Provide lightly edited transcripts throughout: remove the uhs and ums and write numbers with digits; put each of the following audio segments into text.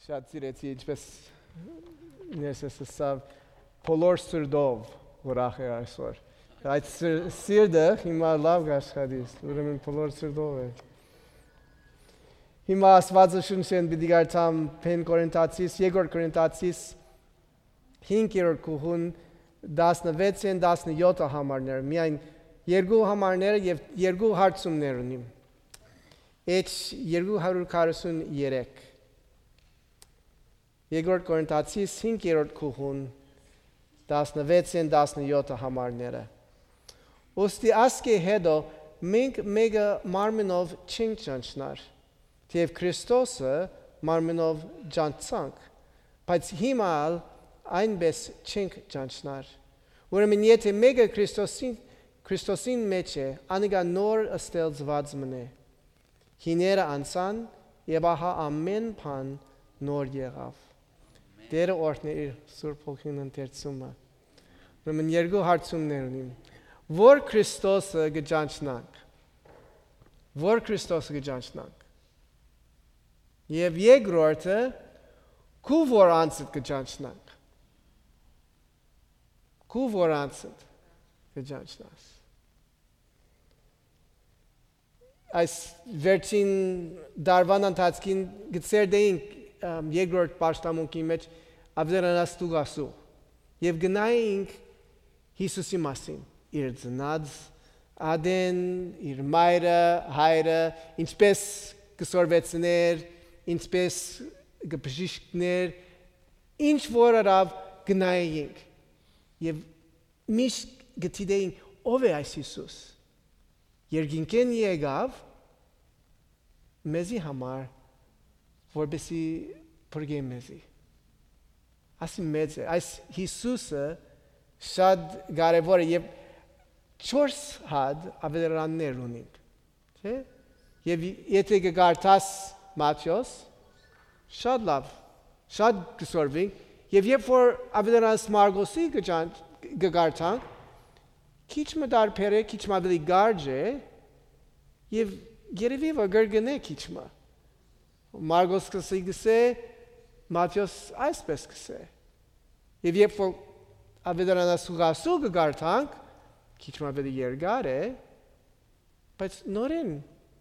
Շատիրեցի ինչպես ներսեսավ բոլոր սրդով ուրախ է այսօր։ Այդ սիրտը հիմա լավ գաշխատիս, ուրեմն բոլոր սրդով է։ Հիմա Աստվածաշունչեն պիտի գարտամ Փեն Կորինթացիս, երկրորդ Կորինթացիս 5-րդ գլխուն 16-ին 17 համարներ, միայն երկու համարներ եւ երկու հարցումներ ունի։ Այդ 243 Երկրորդ Կորինթացիս 5-րդ գլխուն 16-ին 17 համարները։ Ոստի ասկե հետո մենք մեկը մարմինով չենք ճանչնար, թեև Քրիստոսը մարմինով ճանչանք, բայց հիմա այնպես չենք ճանչնար։ Ուրեմն եթե մեկը Քրիստոսին մեջ է, անիկա նոր ստեղծված մնե։ Հիները անցան եւ ահա ամեն բան նոր եղավ։ Դերը օրհնի իր Սուրբ Հոգին ընթերցումը։ Ուրեմն երկու հարցումներ ունիմ։ Որ Քրիստոսը գճանչնանք։ Որ Քրիստոսը գճանչնանք։ Եվ երկրորդը քու որ անցդ գճանչնանք։ Քու որ անցդ գճանչնաս։ Այս վերջին դարվան ընթացքին գծերդեինք երկրորդ պաշտամունքի մեջ ավդերանաս տուգասու եւ գնայինք Հիսուսի մասին իր ծնած ադեն իր մայրը հայրը ինչպես կսորվեցներ ինչպես կբժիշկներ ինչ որ արավ գնայինք եւ միշտ գտիդեինք ով է այս Հիսուս երկինքեն եկավ մեզի համար որպեսի փրկի մեզի։ Ասի մեծ է, այս Հիսուսը շատ կարևոր է եւ 4 հատ ավետարաններ ունենք, չէ՞։ Եվ եթե կգարտաս Մատթեոս, շատ լավ, շատ կսորվենք, եւ երբ որ ավետարանս Մարգոսի կգարտանք, քիչ մտարբեր է, քիչ ավելի գարջ է, եւ երևի որ գրգնե քիչ մը։ Մարգոս կսի Մատթեոս այսպես կսե։ Եվ երբ որ ավետարանաս ուղասու կգարտանք, քիչ ավելի երկար է, բայց նորեն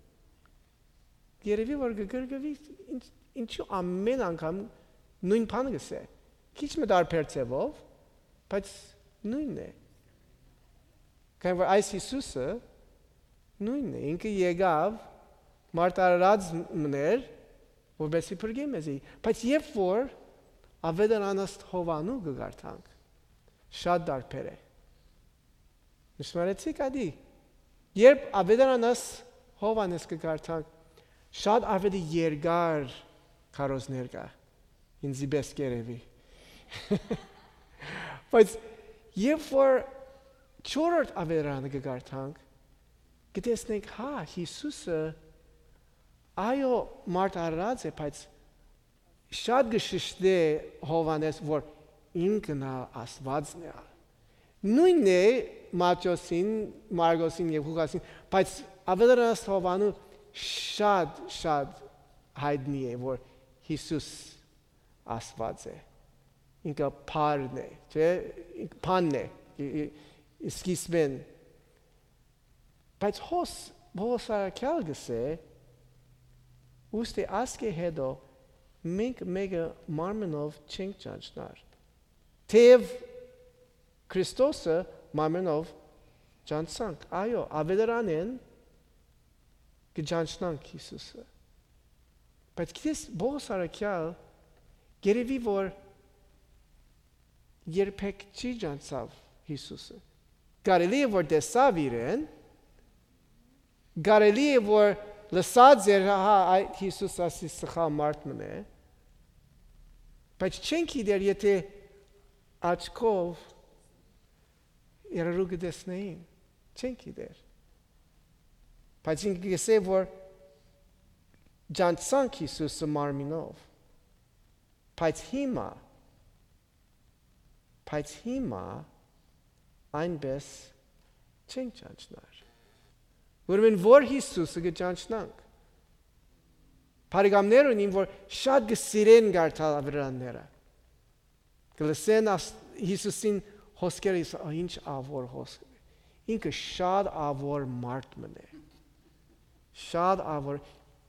երևի որ կգրգվի ինչու ամեն անգամ նույն բանը կսե։ Քիչ մտարբեր ձևով, բայց նույնն է։ Քանի որ այս Հիսուսը նույնն է, ինքը եկավ մարտարարած մներ որպեսի փրկի մեզի, բայց երբ որ ավետարանս Հովանու կգարտանք, շատ դարբեր է։ Նշմարեցիք ադի, երբ ավետարանս Հովանես կգարտանք, շատ ավելի երկար քարոզներ կա, ինձի պես կերևի։ Բայց երբ որ 4-րդ ավետարանը կգարտանք, կտեսնենք, հա, Հիսուսը այո մարդ արած է, բայց շատ գշշտ է Հովանես, որ ինքն Աստվածն է։ Նույնն է Մատթեոսին, Մարգոսին եւ Ղուկասին, բայց ավետարանս Հովանու շատ հայտնի է, որ Հիսուս Աստված է։ Ինքը փարն է, չէ՞, փանն է, սկիզբեն։ Բայց հոսարակյալ գսե Ոստի ասկե հետո մենք մեկը մարմինով չենք ճանչնար։ Թեև Քրիստոսը մարմինով ճանչանք, այո, ավետարանեն կճանչնանք Հիսուսը։ Բայց գիտես բողոսարակյալ գերևի որ երբեք չի ճանչավ Հիսուսը։ Կարելի է որ տեսավ իրեն, կարելի է որ լսած էր այդ Հիսուս ասի սխալ մարդ մնե, բայց չենք իդեր եթե աչքով երարու կտեսնեին, չենք իդեր։ Բայց ինքը գսե որ ճանչանք Հիսուսը մարմինով, բայց հիմա այնպես չենք ճանչնար։ Ուրեմն որ Հիսուսը կճանչնանք։ Փարիգամներ ունին, որ շատ գսիրեն գարտալ ավրանները։ Գլսեն Հիսուսին հոսքերը, ինչ ավոր հոսք։ Ինքը շատ ավոր մարդ մնե։ Շատ ավոր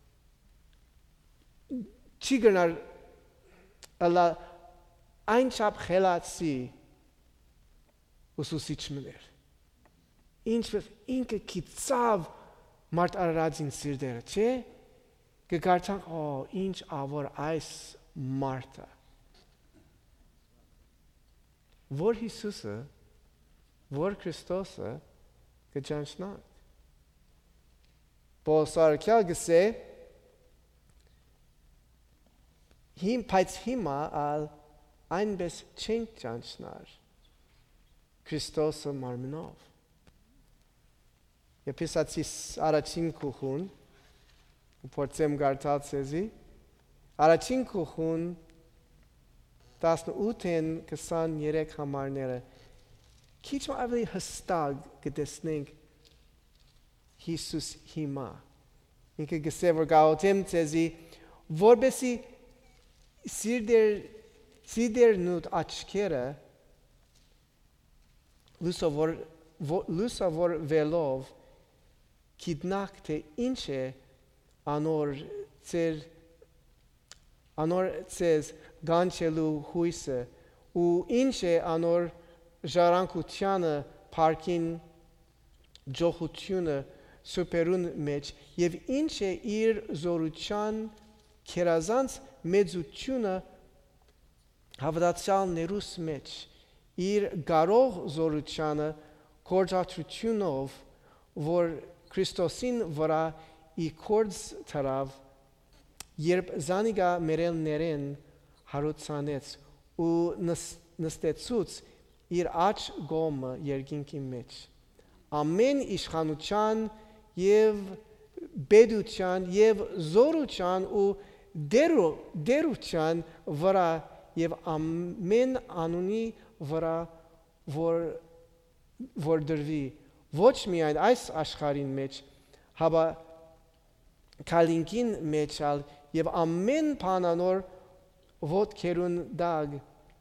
չի գնար ըլա այն չափ խելացի ուսուցիչ մներ։ Ինչպես ինքը կիցավ մարդ արարածին սիրտերը, չէ՞։ Կգարտան, ինչ ավոր այս մարդը։ Որ Հիսուսը, որ Քրիստոսը կճանչնանք։ Պողոսարքյալ գսե, բայց հիմա այնպես չենք ճանչնար Քրիստոսը մարմնով։ Եփեսացիս առաջին գլխուն, փորձեմ գարտալ ցեզի, առաջին գլխուն 18-ին 23 համարները քիչ ավելի հստակ կտեսնենք Հիսուս հիմա։ Ինքը գսե որ գաղութեմ ցեզի, որբեսի սիրտերն ու աչքերը լուսավոր վելով գիտնաք թե ինչ է անոր ցեզ գանչելու հույսը ու ինչ է անոր ժառանգությանը փարքին ջոխությունը սուպերուն մեջ եւ ինչ է իր զորության քերազանց մեծությունը հավատացյալներուս մեջ իր գարող զորությանը կորզատրությունով որ Քրիստոսին վրա իքորձ թրավ երբ զանիգա մերելներեն հարուցանեց ու նստեցուց իր աջ գոմը երկինքի մեջ ամեն իշխանության եւ բեդության եւ զորության ու դերության վրա եւ ամեն անունի վրա որ դրվի ոչ միայն այս աշխարհին մեջ հաբա քալինքին մեջ եւ ամեն բանանոր ոտքերուն դագ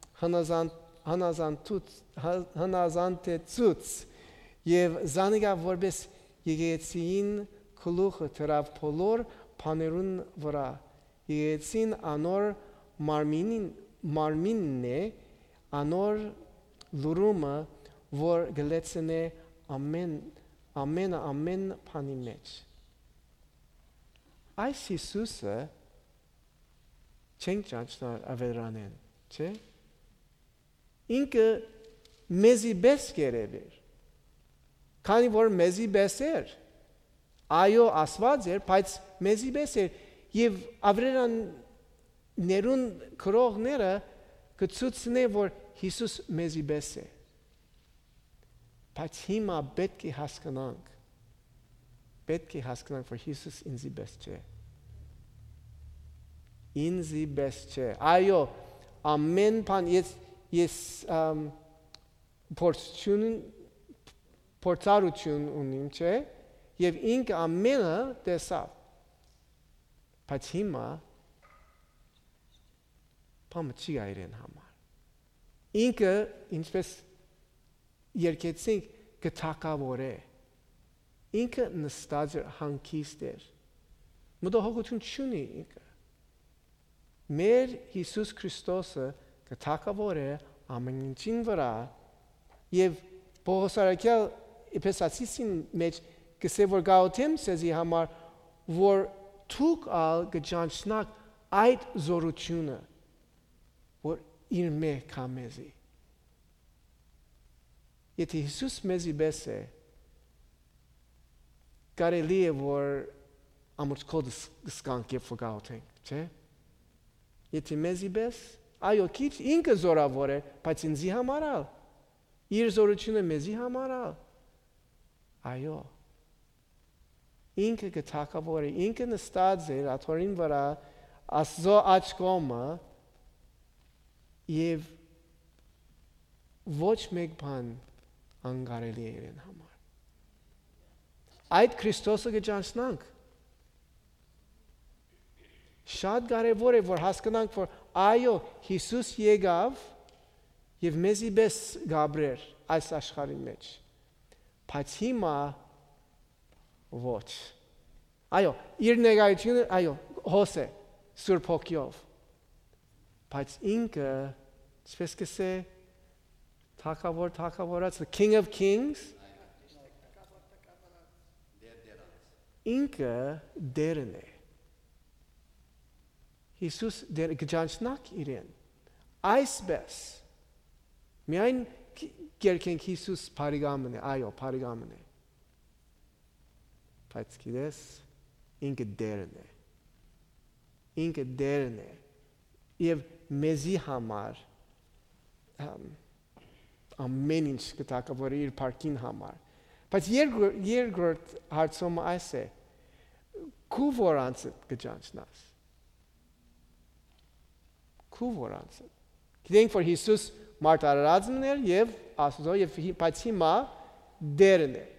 հնազանդեցուց եւ զանիգա որպես եկեցին քլուխը թրավ բոլոր բաներուն վրա եկեցին անոր մարմինն է անոր լուրումը որ գլեցնե ամեն բանի մեջ այս Հիսուսը չենք ճանչնար ավերանեն, չէ՞։ Ինքը մեզի բես կերևեր, քանի որ մեզի բես էր, այո ասված էր, բայց մեզի բես էր, և ավերաններուն կրողները կցուցնե, որ Հիսուս մեզի բես է, բայց հիմա պետք է հասկանանք, որ Հիսուս ինձի բես չէ։ Ինձի բես չէ։ Այո, ամեն բան ես փորձառություն ունիմ, չէ, եւ ինքը ամենը տեսավ։ Բայց հիմա բամը չի այրեն համար։ Ինքը, ինչպես երկեցինք, կթակավոր է։ Ինքը նստած էր հանգիստ էր։ Մտահոգություն չունի ինքը։ Մեր Հիսուս Քրիստոսը կթակավոր է ամեն ինչին վրա եւ Պողոսարաքյալ Եփեսացիսին մեջ կսե որ գաղութեմ սեզի համար որ թուք ալ կճանչնակ այդ զորությունը որ իր մեջ կա մեզի։ Եթե Հիսուս մեզի բես է կարելի է որ ամուր կոդս գսկանք երբ որ գաղութենք, չէ՞։ Եթե մեզի բես, այո քիչ ինքը զորավոր է, բայց ինձի համար ալ, իր զորությունը մեզի համար ալ, այո, ինքը կթակավոր է, ինքը նստած է աթորին վրա, Աստծո աջ կողմը և ոչ մեկ բան անկարելի է իրեն համար։ Այդ Քրիստոսը կճանչնանք։ Շատ կարևոր է, որ հասկանանք, որ այո, Հիսուս եկավ եւ մեզի պես գաբրեր այս աշխարհի մեջ։ Բայց հիմա ոչ։ Այո, իր ներկայությունը, այո, հոս է, Սուրբ Հոգիով։ Բայց ինքը, ինչպես կսե, թագավորած, the King of Kings, ինքը դերն է։ Հիսուս դեր գճանչնակ իրեն։ Այսպես, միայն կերքենք Հիսուս բարիգամն է, այո, բարիգամն է։ Բայց գիտես, ինքը դերն է։ Ինքը դերն է։ Եվ մեզի համար ամեն ինչ կտակավորի իր պարկին համար։ Բայց երկրորդ հարցումը այս է, քու որանցը գճանչնաս։ Քու որանցը։ Գիտենք, որ Հիսուս մարտարարածն էր և Աստծո, բայց հիմա դերն է։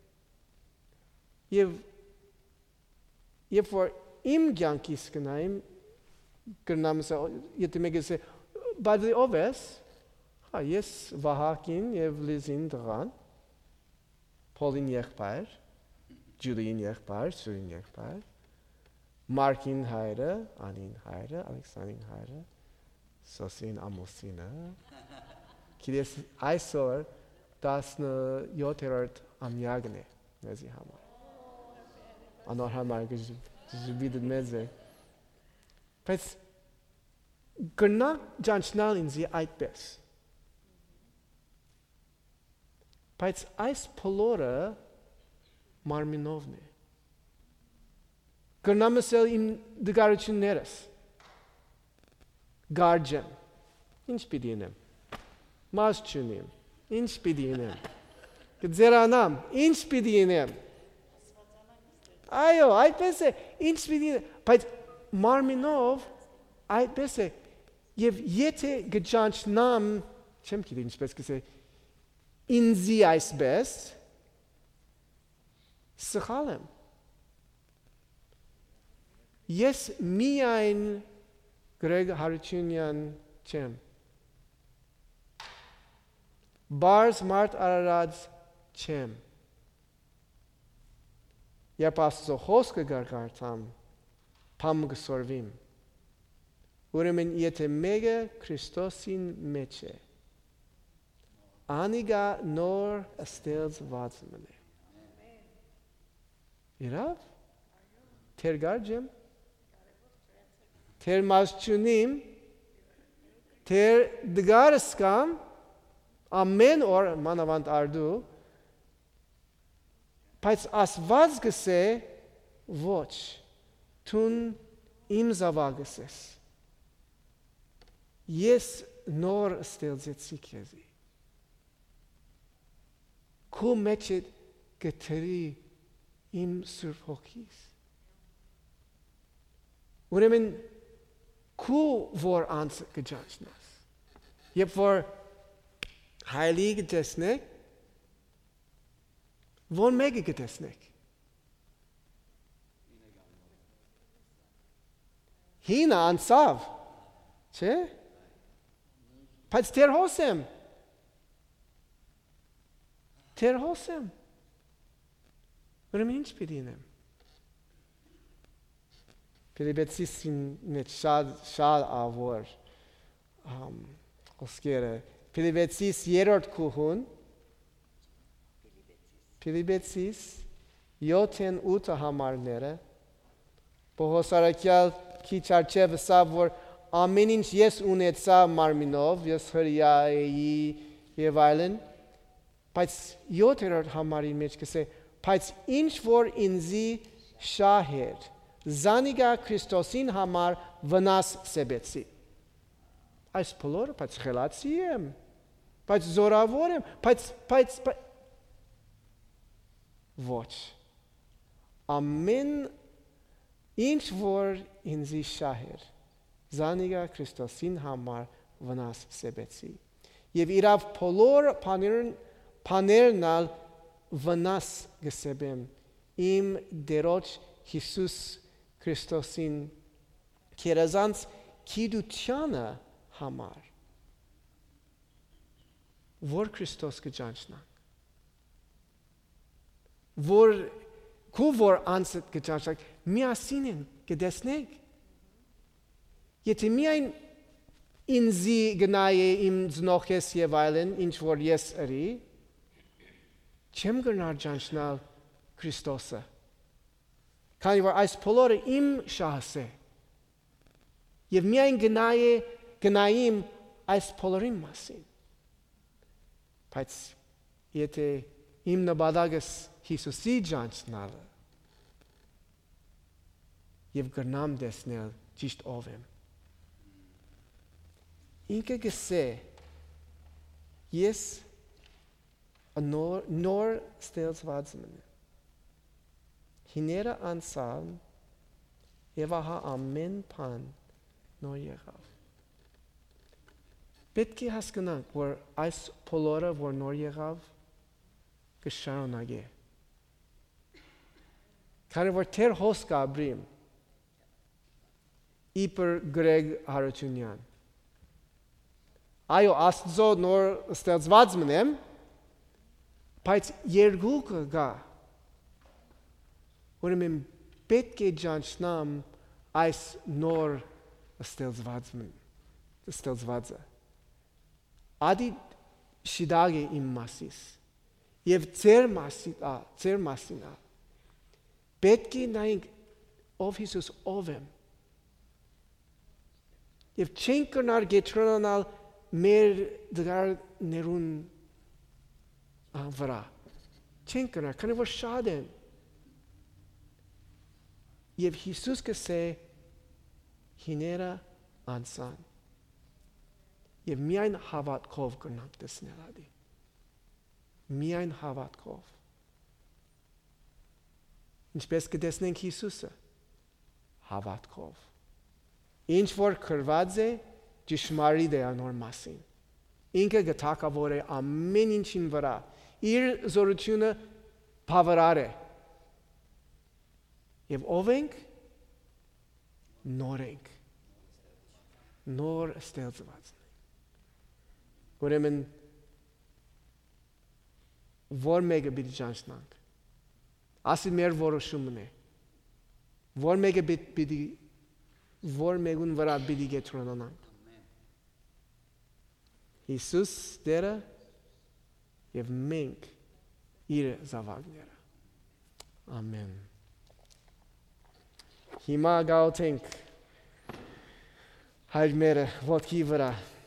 Եվ որ իմ կյանքիս կնայեմ, կրնամ ասա, եթե մեկը ասե, բայց ով ես, ես Վահակին և Լիզին տղան, Փոլին եղբայր, Ջուլիին եղբայր, Սուրին եղբայր, Մարկին հայրը, Անին հայրը, Ալեքսանին հայրը, Սոսին ամուսինը, գիտես այսօր 17-րդ ամյակն է մեզի համար։ Անոր համար գժվիդը մեզ է։ Բայց կրնակ ճանչնալ ինձի այդպես։ Բայց այս փոլորը մարմինովն է։ Կրնամ ասել իմ դգարություններս։ Գարջեմ, ինչ պիտի ինեմ, մաս չունիմ, ինչ պիտի ինեմ, կձերանամ, ինչ պիտի ինեմ, այո, այդպես է, ինչ պիտի ինեմ, բայց մարմինով այդպես է, և եթե գճանչնամ, չեմ գիտի ինչպես կսե, ինձի այսպես, սխալ եմ, ես միայն Գրեգ Հարությունյան չեմ, բարզ մարդ արարած չեմ, երբ Աստծո խոսքը գարգարթամ, փամ գսորվիմ, ուրեմն եթե մեկը Քրիստոսին մեջ է, անիգա նոր ստեղծվածն է։ Իրավ, թեր գարջեմ, թեր մաս չունիմ, թեր դգարս կամ, ամեն օր մանավանդ արդու, բայց ասված գսե, ոչ, թուն իմ զավագս ես։ Ես նոր ստեղծեցի քեզի։ Քու մեջ գտրի իմ Սուրբ Հոգիս։ Ուրեմն քու որ անց կճանչնաս։ Երբ որ հայլի կտեսնեք, որ մեկը կտեսնեք։ Հինը անցավ, չէ՞։ Բայց թեր հոսեմ։ Թեր հոսեմ։ Ուրեմն ինչ պիտի ինեմ։ Փիլիպպեցիսին մեջ շատ ավոր խոսքերը։ Փիլիպպեցիս 3-րդ գլուխն Փիլիպպեցիս 7-8 համարները Պողոս առաքյալ քիչ առջև ասավ, որ ամեն ինչ ես ունեցա մարմինով, ես հրյա էի եւ այլն, բայց 7-րդ համարի մեջ կսե, բայց ինչ որ ինձի շահ էր, զանիգա Քրիստոսին համար վնաս սեբեցի։ Այս բոլորը, բայց խելացի եմ, բայց զորավոր եմ, բայց ոչ։ Ամեն ինչ որ ինձի շահ էր, զանիգա Քրիստոսին համար վնաս սեբեցի։ Եվ իրավ բոլոր բաներն ալ վնաս գսեբեմ իմ դերոջ Հիսուս Քրիստոսին կերազանց գիտությանը համար, որ Քրիստոս կճանչնանք, որ անցդ կճանչնանք, միասին են կդեսնենք, եթե միայն ինձի գնայի իմ ծնողես և այլն, ինչ որ ես ըրի, չեմ գնար ճանչնալ Քրիստոսը, քանի որ այս բոլորը իմ շահս է, և միայն գնայիմ այս բոլորին մասին, բայց եթե իմ նպատակս Հիսուսի ճանչնալը և գրնամ տեսնել ճիշտ ով եմ, ինքը գսե ես նոր ստեղծված եմ, հիները անցան և ահա ամեն բան նոր եղավ։ Պետք է հասկանանք, որ այս բոլորը, որ նոր եղավ, կշարունակե։ Քանի որ թեր հոս կաբրիմ, իբր Գրեգ Հարությունյան, այո, Աստծո նոր ստեղծված մնեմ, բայց երկուքը գա, ուրեմն պետք է ճանչնամ այս նոր ստեղծվածը։ Ադի շիդագ է իմ մասիս, և ձեր մասին ա, պետք է նայենք ով Հիսուս ով եմ, և չենք կնար գետրոնանալ մեր դգարներուն վրա, չենք կնար, քանի որ շատ են, և Հիսուս կսե հիները անցան, և միայն հավատքով կնանք տեսնել ադի, միայն հավատքով, ինչպես կտեսնենք Հիսուսը, հավատքով, ինչ որ կրված է, ճշմարիտ է անոր մասին, ինքը գթակավոր է ամեն ինչին վրա, իր զորությունը բավարար է, և ով ենք, նոր ենք, նոր ստեղծված ենք, ուրեմն որ մեկը պիտի ճանչնանք, ասի մեր որոշումն է, որ մեկը պիտի որ մեկուն վրա պիտի գետրոնանանք, Հիսուս Տերը և մենք իր զավակները, ամեն։ Հիմա գաղութենք հայր մերը ոտքի վրա,